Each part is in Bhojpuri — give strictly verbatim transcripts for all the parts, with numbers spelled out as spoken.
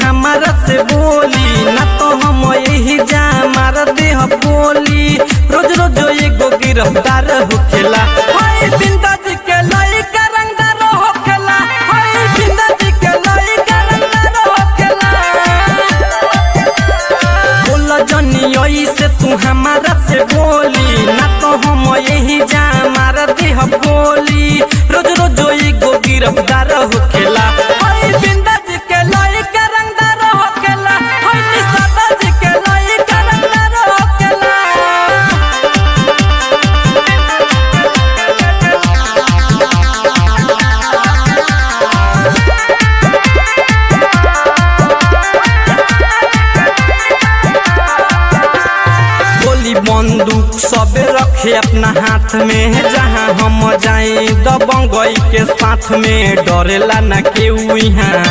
हमारा से बोली ना तो हम यही जा मार दे बोली। रोज रोज एगो गिरफ्तार होखेला हाय बिंदा जी के लइका रंगदार होखेला हाय बिंदा जी के लइका रंगदार होखेला। बोला जनी ऐसे तू हमारा से बोली ना तो हम यही जा मार दे बोली। रोज रोज एगो गिरफ्तार होखेला हाय बिंदा जी के लइका रंगदार होखेला हाय निसादा जी के लइका रंगदार होखेला। गोली बंदूक सबे रखे अपना हाथ में जहाँ हम जाए दबंगई के साथ में। डरेला न केहू यहाँ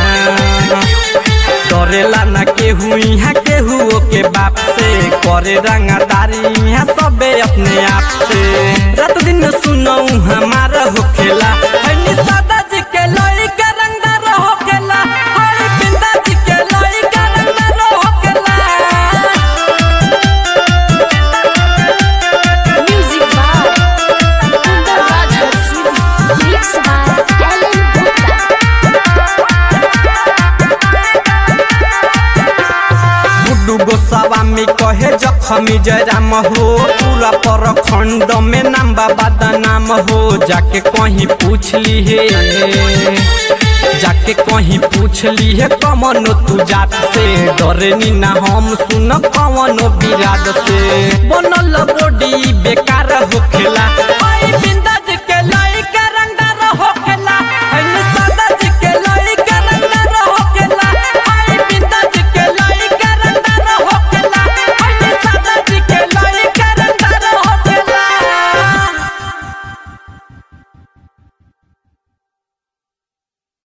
डरेला न केहू यहाँ केहू के बाप से करे रंगदारी यहाँ सबे अपने आप से। रात दिन सुनऊ हमारा होखेला है निसादा जी के लइका रंगदार होखेला है बिंदा जी के लइका रंगदार होखेला। Music by Kundar Raj Harsi, mix by Alan Gupta. Guddu Goswami कहे जखमी जयराम हो पूरा प्रखंड में नाम बदनाम हो। जाके कहीं पूछ ली है जाके कहीं पूछ ली है कमनो तू जात से। डरे नी ना हम सुन कवनो विराट से बनल बॉडी बेकार